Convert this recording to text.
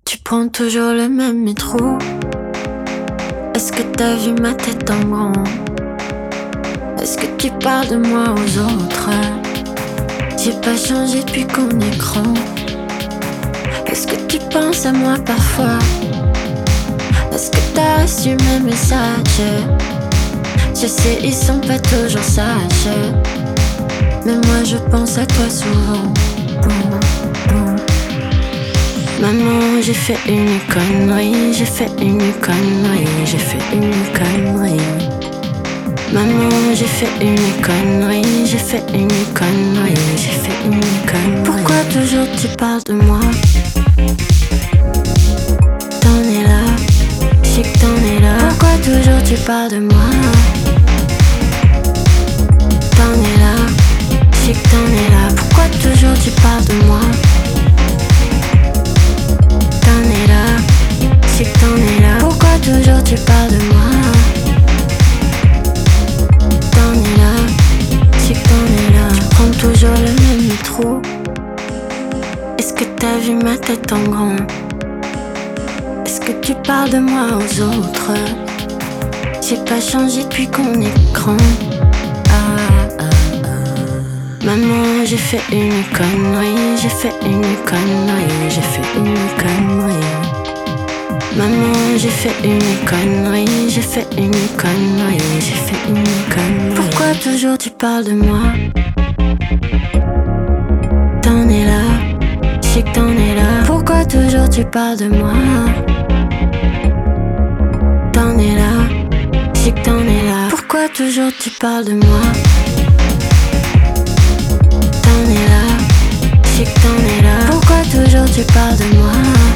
Tu prends toujours le même métro. Est-ce que t'as vu ma tête en grand? Est-ce que tu parles de moi aux autres? J'ai pas changé depuis qu'on est grand. Est-ce que tu penses à moi parfois? Est-ce que t'as reçu mes messages? Je sais, ils sont pas toujours sages, mais moi je pense à toi souvent. Maman, j'ai fait une connerie, j'ai fait une connerie, j'ai fait une connerie. Maman, j'ai fait une connerie, j'ai fait une connerie, j'ai fait une connerie. Pourquoi toujours tu parles de moi? T'en es là, je sais que t'en es là. Pourquoi toujours tu parles de moi? T'en es là, je sais que t'en es là. Pourquoi toujours tu parles de moi? T'en es là, je sais que t'en es là. Pourquoi toujours tu parles de moi? T'en es là, je sais que t'en es là. Tu prends toujours le même métro. Est-ce que t'as vu ma tête en grand? Est-ce que tu parles de moi aux autres? J'ai pas changé depuis qu'on est grand. Maman, j'ai fait une connerie, j'ai fait une connerie, j'ai fait une connerie. Maman, j'ai fait une connerie, j'ai fait une connerie, j'ai fait une connerie. Pourquoi toujours tu parles de moi? T'en es là, je sais que t'en es là. Pourquoi toujours tu parles de moi? T'en es là, je sais que t'en es là. Pourquoi toujours tu parles de moi? T'en es là, je sais que t'en es là. Pourquoi toujours tu parles de moi?